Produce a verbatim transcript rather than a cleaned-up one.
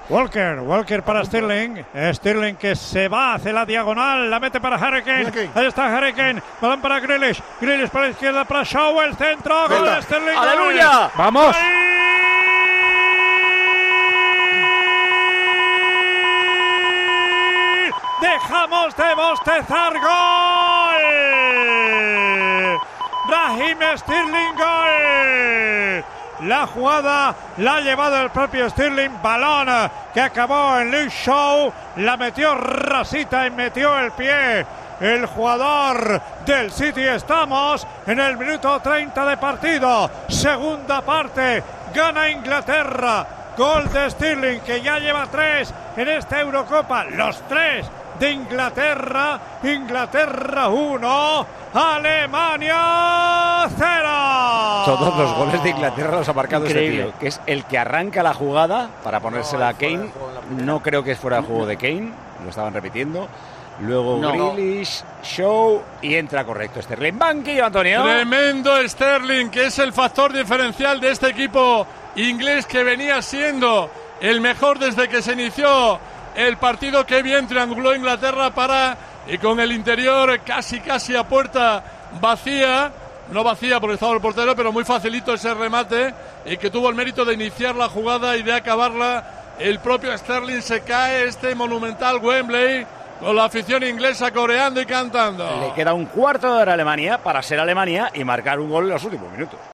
Walker, Walker para Sterling. Sterling que se va hacia la diagonal, la mete para Harry Kane. Ahí está Harry Kane. Balón para Grealish. Grealish para la izquierda para Shaw. El centro. Gol de Sterling. ¡Aleluya! ¡Vamos! Dejamos de bostezar. ¡Gol! Raheem Sterling, gol. La jugada la ha llevado el propio Sterling. Balón que acabó en Luke Shaw. La metió rasita y metió el pie el jugador del City. Estamos en el minuto treinta de partido. Segunda parte. Gana Inglaterra. Gol de Sterling, que ya lleva tres en esta Eurocopa. Los tres de Inglaterra. Inglaterra uno, Alemania cero. Todos los goles de Inglaterra los ha marcado Increíble. este tío, que es el que arranca la jugada para ponérsela a Kane. No creo que es fuera de juego de Kane, lo estaban repitiendo. Luego No. Grealish, Shaw y entra correcto Sterling. Banquillo, Antonio. Tremendo Sterling, que es el factor diferencial de este equipo inglés que venía siendo el mejor desde que se inició el partido. Qué bien trianguló Inglaterra para, y con el interior casi casi a puerta vacía, no vacía porque estaba el portero, pero muy facilito ese remate, y que tuvo el mérito de iniciar la jugada y de acabarla el propio Sterling. Se cae este monumental Wembley con la afición inglesa coreando y cantando. Le queda un cuarto de hora a Alemania para ser Alemania y marcar un gol en los últimos minutos.